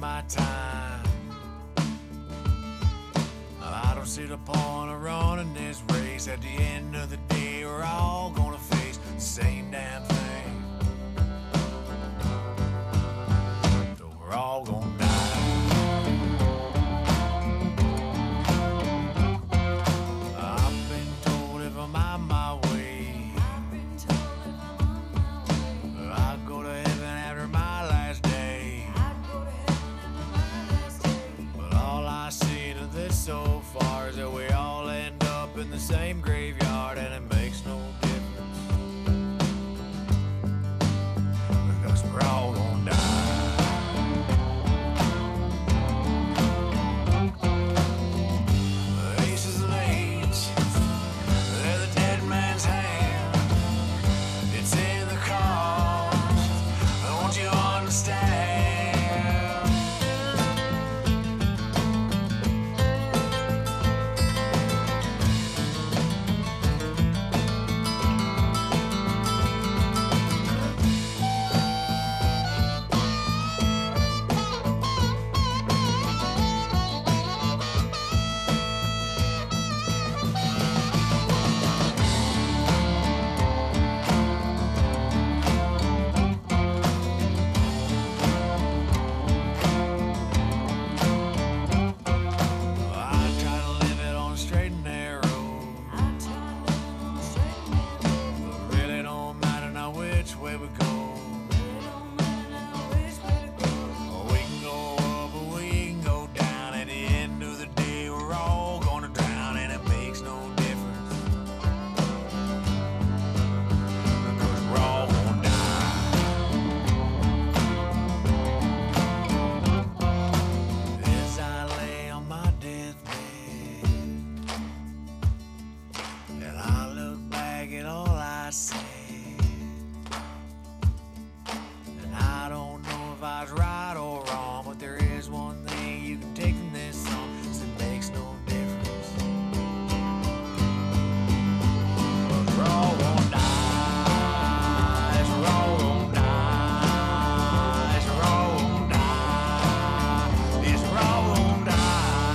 my time. I don't see the point of running this race. At the end of the day, we're all gonna face the same damn thing. So we're all gonna die. I've been told if I'm on my way, I'll go to heaven after my last day. But all I see to this so far is that we all end up in the same graveyard, and it makes no difference, because we're all gonna die. The aces and eights, they're the dead man's hand. It's in the cards, don't you understand? I try to live it on a straight and narrow, but really don't matter now which way we go. We can go up or we can go down. At the end of the day, we're all gonna drown, and it makes no difference, because we're all gonna die. As I lay on my deathbed, and I look back at all I said, and I don't know if I was right or wrong, but there is one thing you can take from this song, is it makes no difference, 'cause we're all gonna die. Yes, we're all gonna die. Yes, we're all gonna die. Yes, we're all gonna die.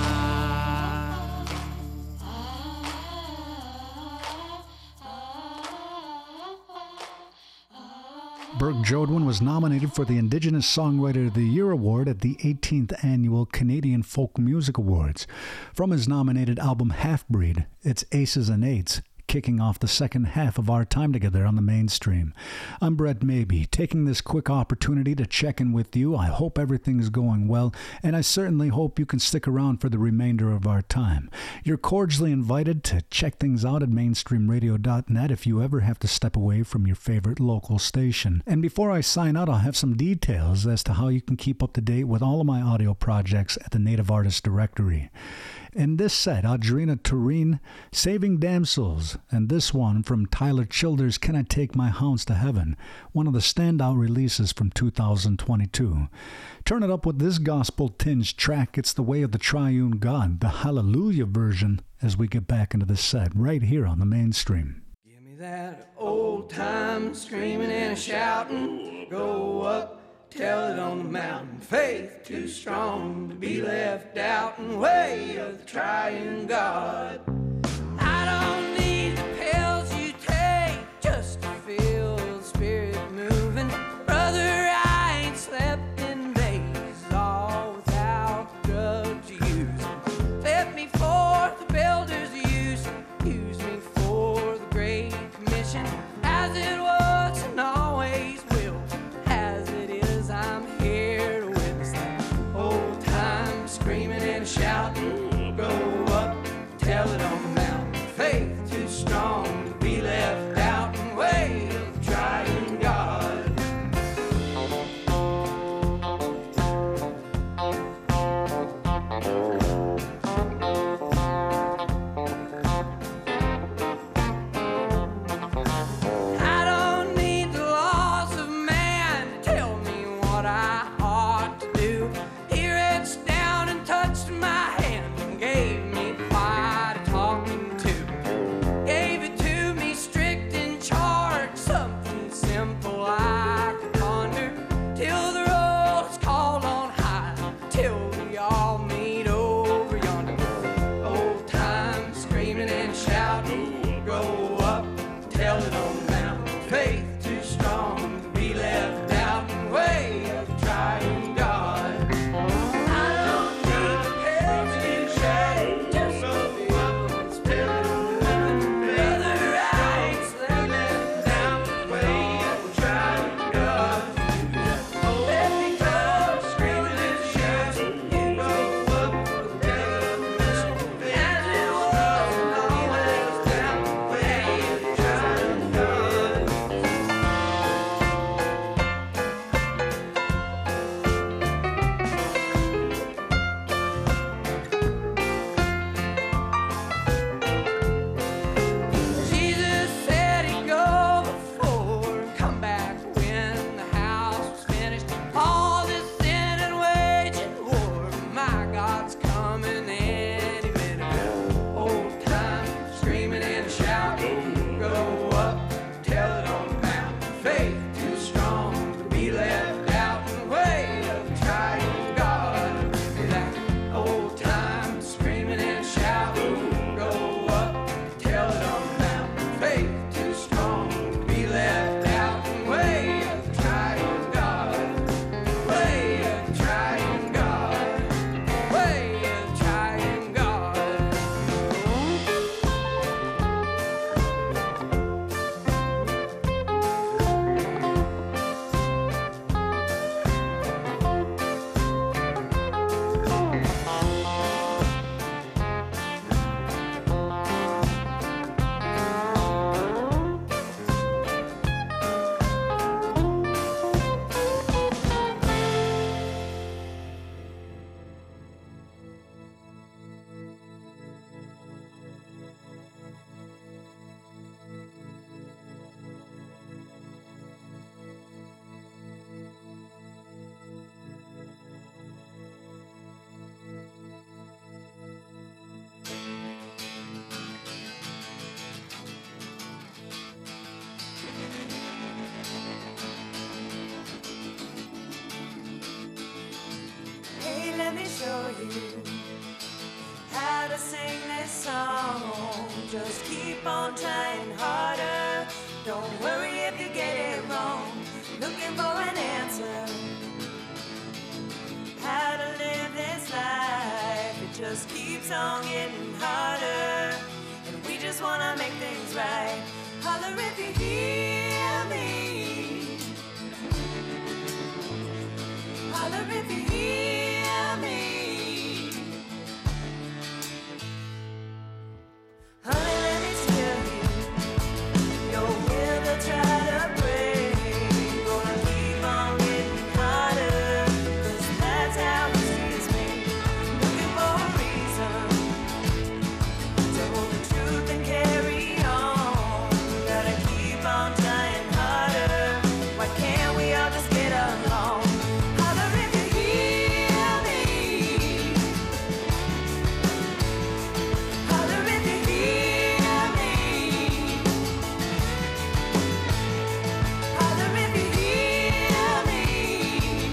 Burke Jodwin was nominated for the Indigenous Songwriter of the Year Award at the 18th Annual Canadian Folk Music Awards. From his nominated album Half-Breed, it's Aces and Eights, kicking off the second half of our time together on the Mainstream. I'm Brett Mabey, taking this quick opportunity to check in with you. I hope everything's going well, and I certainly hope you can stick around for the remainder of our time. You're cordially invited to check things out at mainstreamradio.net if you ever have to step away from your favorite local station. And before I sign out, I'll have some details as to how you can keep up to date with all of my audio projects at the Native Artist Directory. In this set, Audrina Tureen, Saving Damsels, and this one from Tyler Childers, Can I Take My Hounds to Heaven, one of the standout releases from 2022. Turn it up with this gospel-tinged track, it's The Way of the Triune God, the Hallelujah version, as we get back into the set, right here on the Mainstream. Give me that old time screaming and shouting, go up, tell it on the mountain, faith too strong to be left out, and way of the triune God. I don't need the pills you take just to feel the spirit moving. Brother, I ain't slept in days, all without the drugs you use. Set me forth the builders use me for the Great Commission, as it was and always will, as it is I'm here to witness that old time screaming and shouting, go up, tell it on the mountain, faith too strong to be left out, and way of the triune God. I you how to sing this song. Just keep on trying harder. Don't worry if you get it wrong. Looking for an answer. How to live this life. It just keeps on getting harder. And we just wanna make things right. Holler if you hear me. Holler if you hear me. Honey, let me tell you, your will to try to break. Gonna keep on getting harder, 'cause that's how history's made. Looking for a reason to hold the truth and carry on. Gotta keep on trying harder. Why can't we all just get along? Holler if you hear me. Holler if you hear me. Holler if you hear me.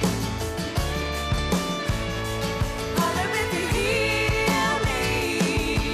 Holler if you hear me.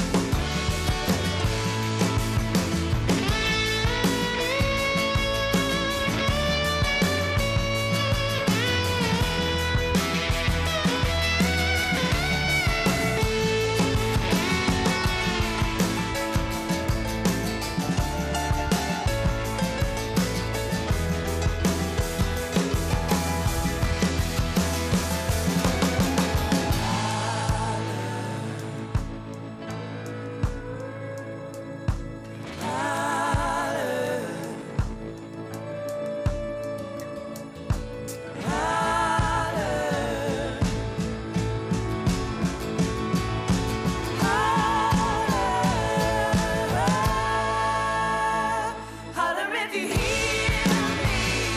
Holler if you hear me.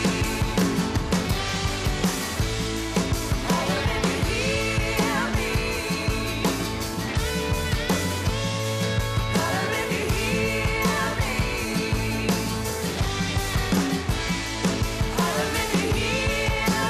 Holler if you hear me. Holler if you hear me. Holler if you hear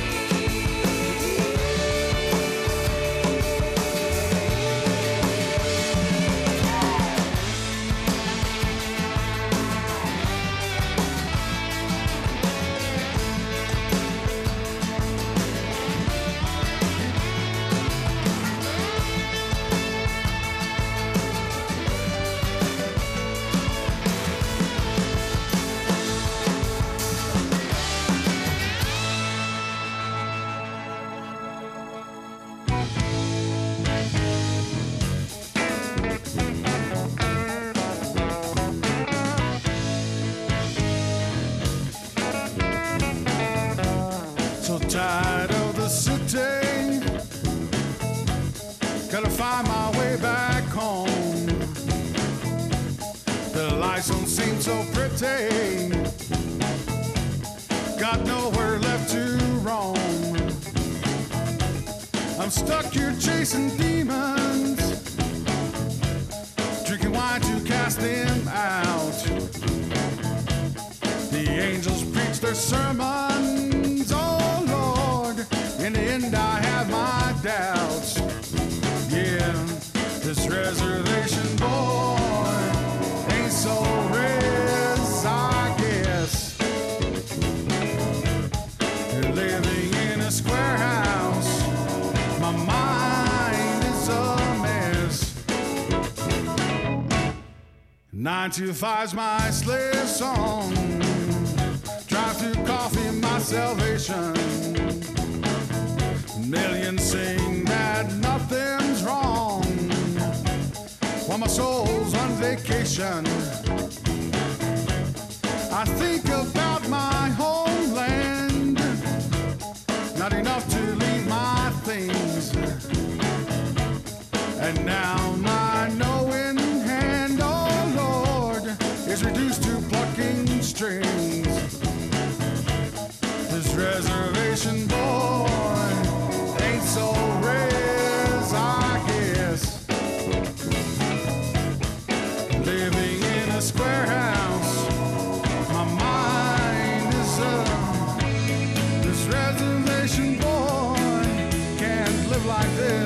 So tired of the city, gotta find my way back home. The lights don't seem so pretty, got nowhere left to roam. I'm stuck here chasing demons, drinking wine to cast them out. The angels preach their sermons, oh Lord, in the end I have my doubts. Yeah, this reservation boy ain't so res, I guess. You're living in a square house, my mind is a mess. 9 to 5's my slave song, drive to coffee my salvation. Millions sing that nothing's wrong, while my soul's on vacation. I think about my homeland, not enough to leave my things. And now my knowing hand, oh Lord, is reduced to plucking strings. This reservation boy ain't so res, I guess. Living in a square house, my mind is up. This reservation boy can't live like this.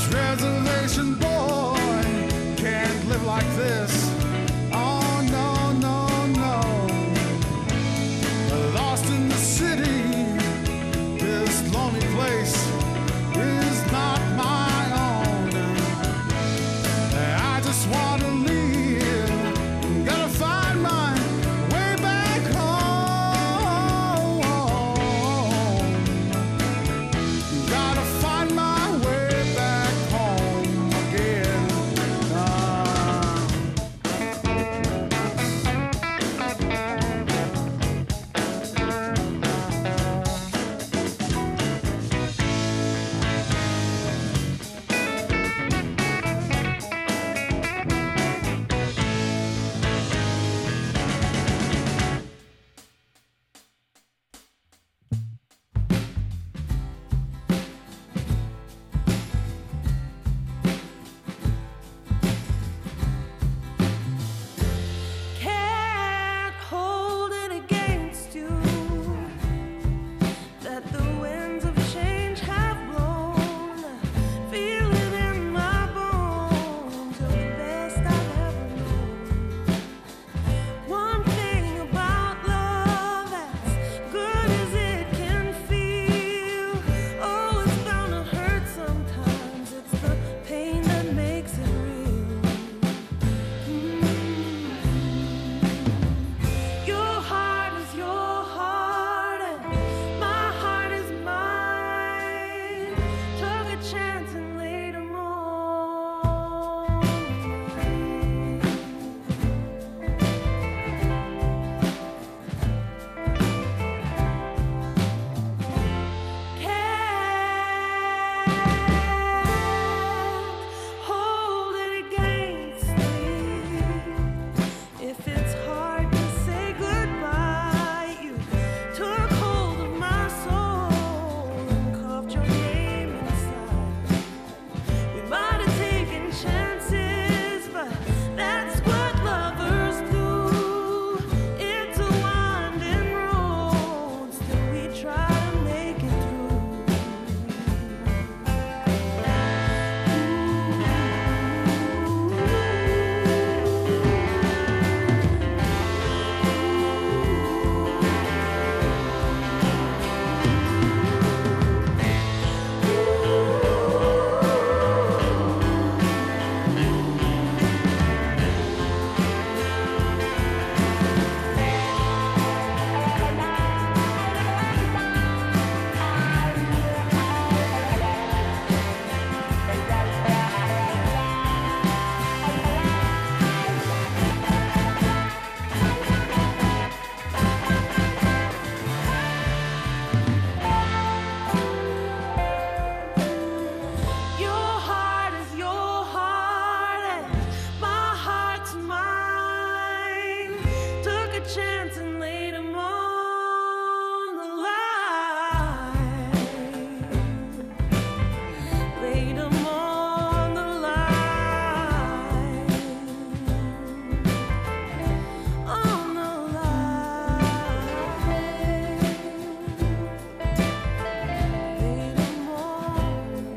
Reservation boy can't live like this. Oh no, no, no. Lost in the city, this lonely place is not my own. I just want to leave, gotta find my way back home. Gotta find my way back home again. Can't hold it against you that the winds of change have blown. Feel it in my bones, you're the best I've ever known. One thing about love, as good as it can feel. Oh, it's gonna hurt sometimes. It's the pain that makes it real. Your heart is your heart, and my heart is mine. Took a chance and laid 'em on mine. Can't hold it against me. If it's hard to say goodbye, you took hold of my soul and carved your name inside. We might have taken chances, but that's what lovers do. It's a winding road, still we try to make it through. Your heart is your heart, and my heart's mine. Took a chance and laid 'em on the line. Laid 'em on the line. On the line. Laid 'em on.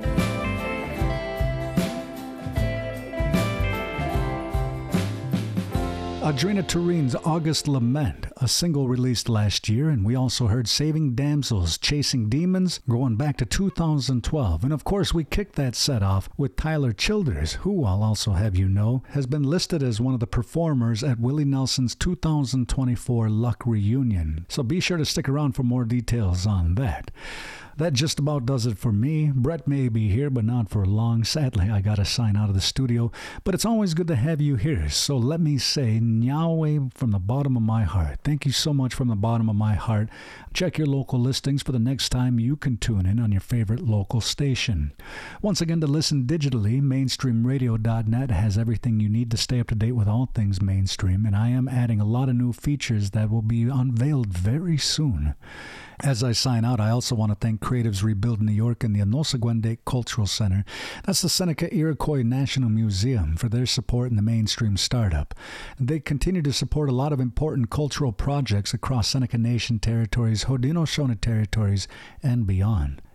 Adrena Turin's August Lament, a single released last year, and we also heard Saving Damsels, Chasing Demons, going back to 2012. And of course, we kicked that set off with Tyler Childers, who, I'll also have you know, has been listed as one of the performers at Willie Nelson's 2024 Luck Reunion. So be sure to stick around for more details on that. That just about does it for me. Brett may be here, but not for long. Sadly, I got to sign out of the studio, but it's always good to have you here. So let me say, Nyawe from the bottom of my heart. Thank you so much from the bottom of my heart. Check your local listings for the next time you can tune in on your favorite local station. Once again, to listen digitally, mainstreamradio.net has everything you need to stay up to date with all things mainstream, and I am adding a lot of new features that will be unveiled very soon. As I sign out, I also want to thank Creatives Rebuild New York and the Onosagwende Cultural Center. That's the Seneca Iroquois National Museum for their support in the mainstream startup. They continue to support a lot of important cultural projects across Seneca Nation territories, Haudenosaunee territories, and beyond.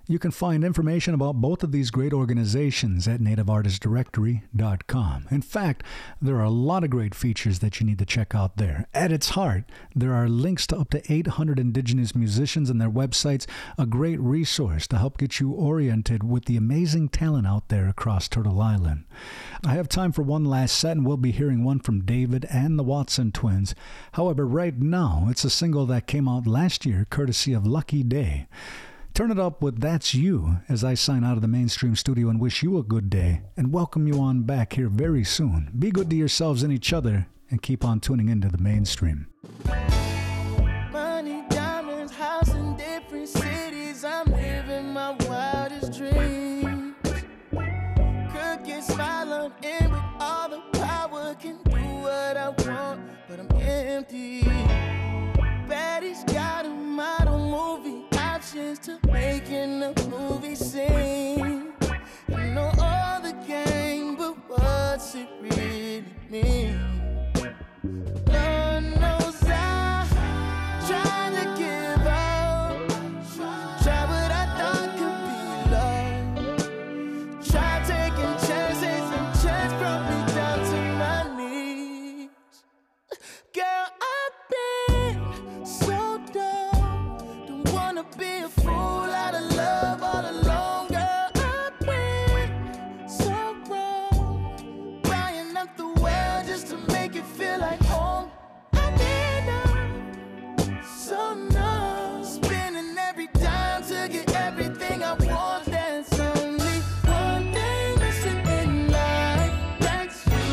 You can find information about both of these great organizations at nativeartistdirectory.com. In fact, there are a lot of great features that you need to check out there. At its heart, there are links to up to 800 indigenous musicians and their websites, a great resource to help get you oriented with the amazing talent out there across Turtle Island. I have time for one last set, and we'll be hearing one from David and the Watson Twins. However, right now, it's a single that came out last year, courtesy of Lucky Day. Turn it up with That's You as I sign out of the Mainstream studio and wish you a good day and welcome you on back here very soon. Be good to yourselves and each other and keep on tuning into the Mainstream. Money, diamonds, house in different cities. I'm living my wildest dreams. Crooked smile on in with all the power. Can do what I want, but I'm empty. Baddies got a model movie. To making a movie scene. I know all the game, but what's it really mean? Lord knows I tried to give up, try what I thought could be love, try taking chances and chance brought me down to my knees. Girl, I've been so dumb, don't wanna be a fool out of love all alone, girl. I've been so wrong, buying up the world just to make it feel like home. I've been so numb, spending every dime to get everything I want. There's only one thing missing in life, that's you.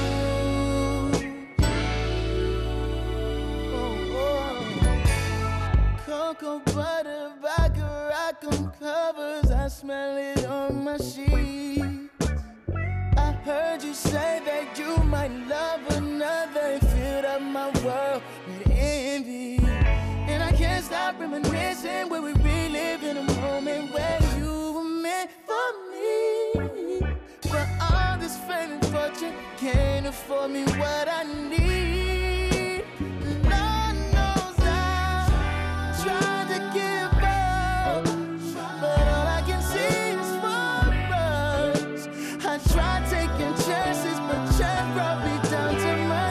Cocoa butter, vodka, rock 'em covers. I smell it on my sheets. I heard you say that you might love another. It filled up my world with envy, and I can't stop reminiscing where we relive in a moment where you were meant for me. But all this fame and fortune can't afford me what I need. Lord knows I tried to give up, but all I can see is forest. I tried taking chances, but chance brought me down to my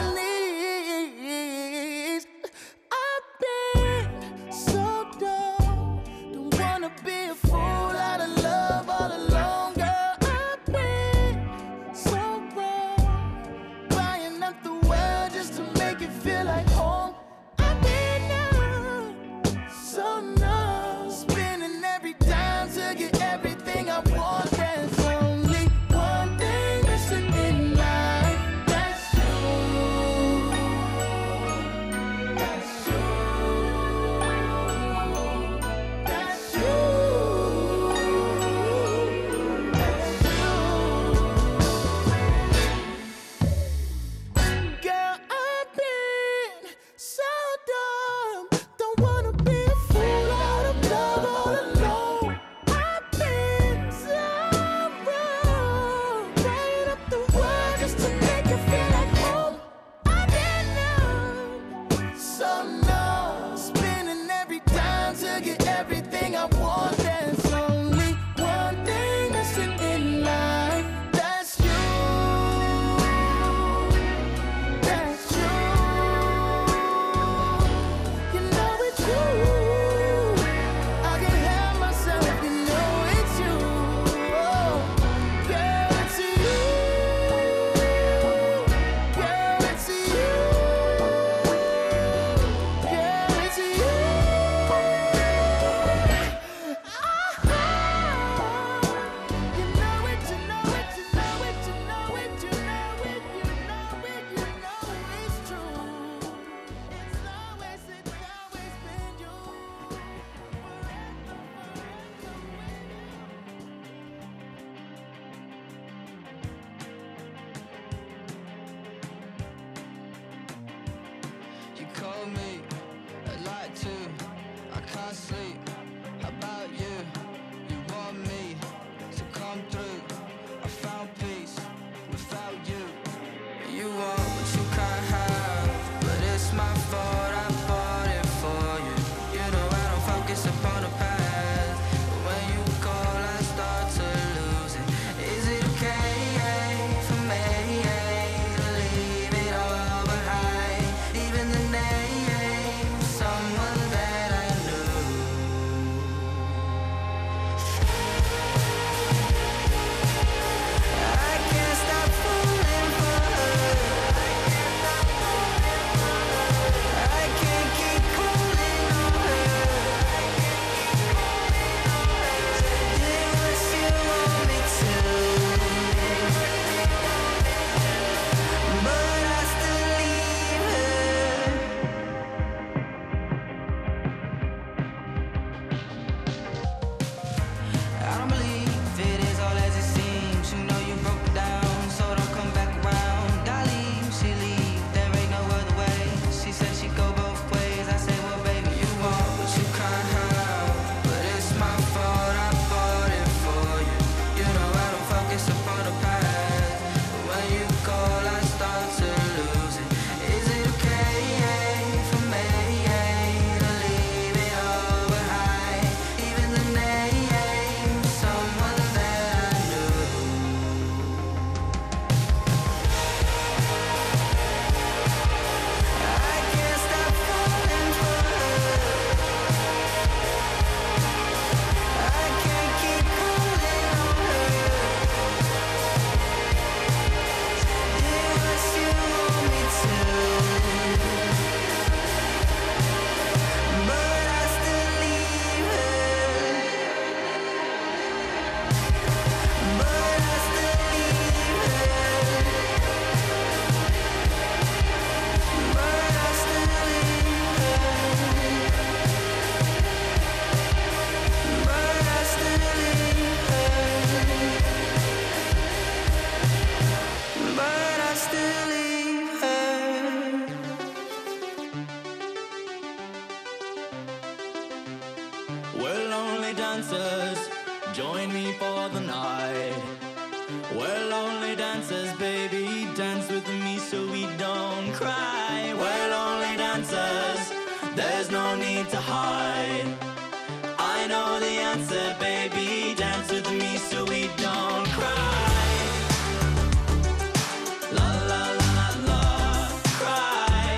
knees. I've been so dumb, don't wanna be a fool out of love all alone, girl. I've been so wrong, buying up the world just lonely dancers, baby, dance with me so we don't cry. We're lonely dancers, there's no need to hide. I know the answer, baby, dance with me so we don't cry. La la la la la, cry.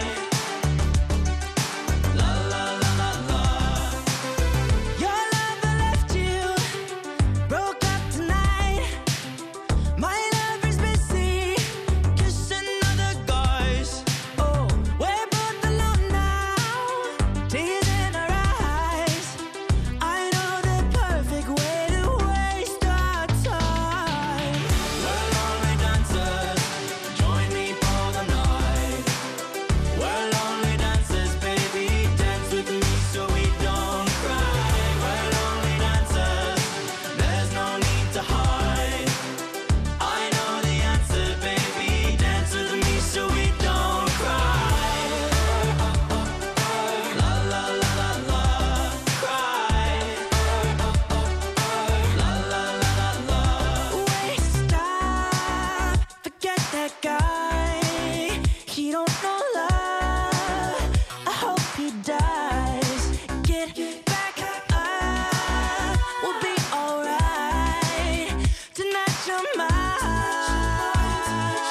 La la la la la. Your lover left you, broke up tonight. My lover's busy kissing other guys. Oh, we're both alone now, tears in our eyes. I know the perfect way to waste our time. We're lonely dancers, join me for the night. We're lonely dancers, baby, dance with me so we don't cry. We're lonely dancers, there's no need to hide. I know the answer, baby, dance with me so we don't cry. La la la la la, cry. La la la la la. Wait, stop, forget that guy. He don't know love. I hope he dies. Get back up, we'll be alright. Tonight you're mine.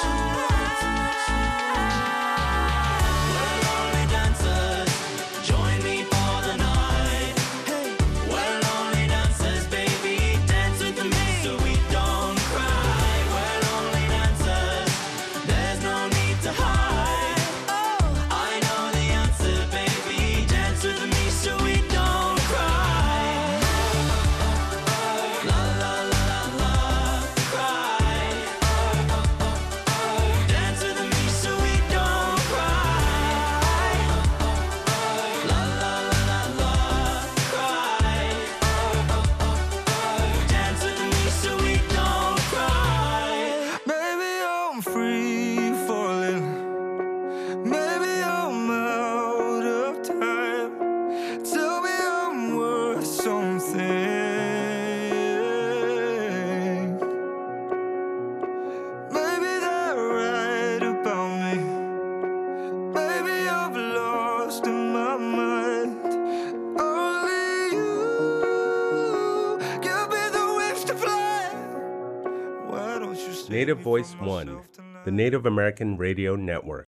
We're lonely dancers, join me for the night. We're lonely dancers, baby, dance with me so we don't cry. We're lonely dancers, there's no need to hide. I know the answer, baby, dance with me so we don't cry. La la la la la, cry. Dance with me so we don't cry. La la la la la, cry. Dance with me so we don't cry. Maybe I'm free falling. Maybe I'm out of time. Tell me I'm worth something. Maybe they're right about me. Maybe I've lost in my mind. Only you give me the wings to fly. Why don't you stay Native me Voice for One, myself tonight? the Native American Radio Network.